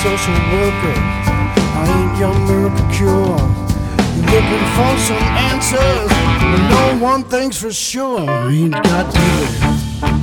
social worker. I ain't your miracle cure. You're looking for some answers, but no one thing's for sure. I ain't got either.